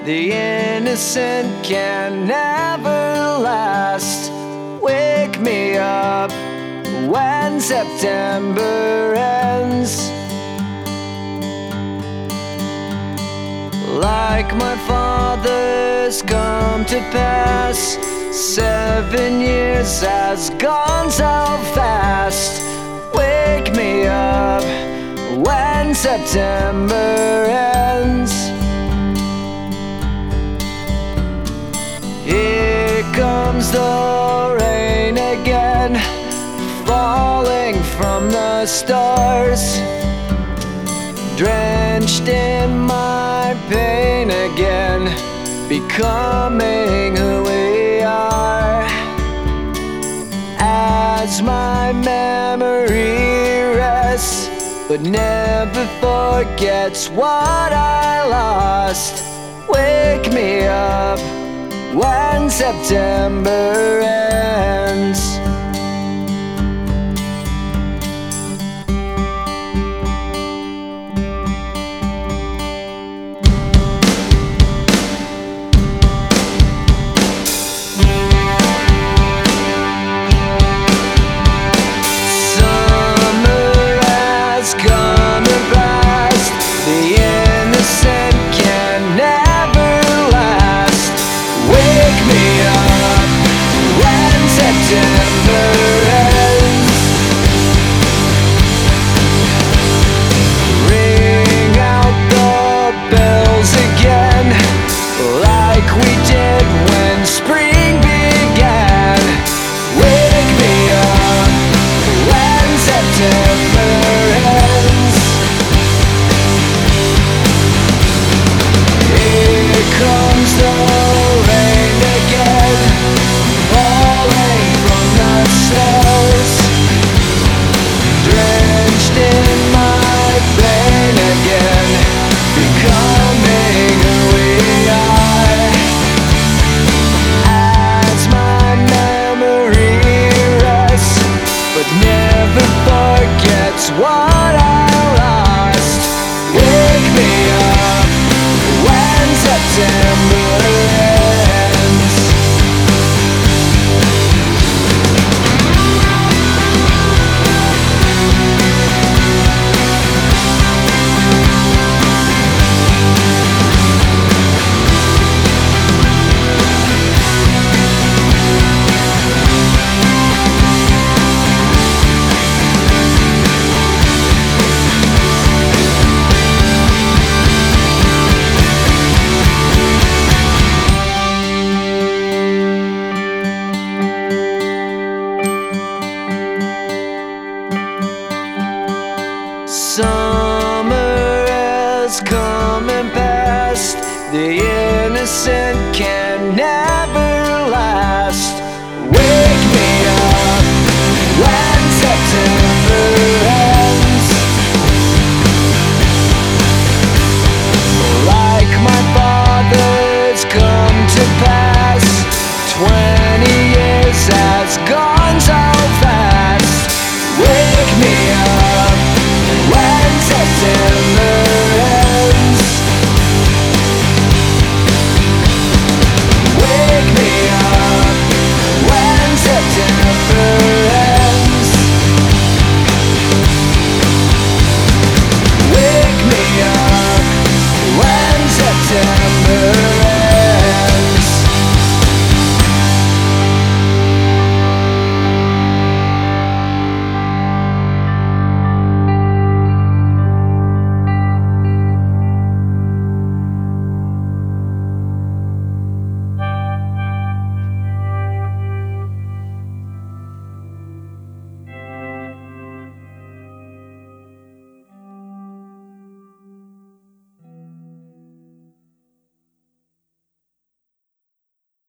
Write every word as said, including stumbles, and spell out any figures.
The innocent can never last. Wake me up when September ends. Like my father's come to pass, seven years has gone so fast. Wake me up when September ends. Here comes the rain again, falling from the stars, drenched in my pain again, becoming who we are. As my memory rests, but never forgets what I lost. Wake me up when September ends. Yeah.